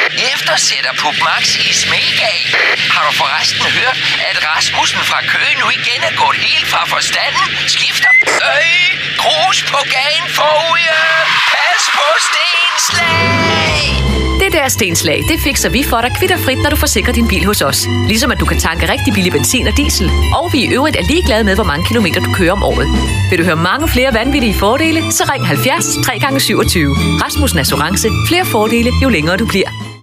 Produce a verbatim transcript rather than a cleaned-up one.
Eftersætter Pup Max i Smedgag. Har du forresten hørt, at Rasmussen fra Køge nu igen er gået helt fra forstanden? Skifter øj, grus på gaden forude. Pas på stenslag. Det der stenslag, det fikser vi for dig kvitterfrit, når du forsikrer din bil hos os. Ligesom at du kan tanke rigtig billig benzin og diesel. Og vi i øvrigt er ligeglade med, hvor mange kilometer du kører om året. Vil du høre mange flere vanvittige fordele, så ring halvfjerds tre gange syvogtyve. Rasmussen Assurance. Flere fordele, jo længere du bliver.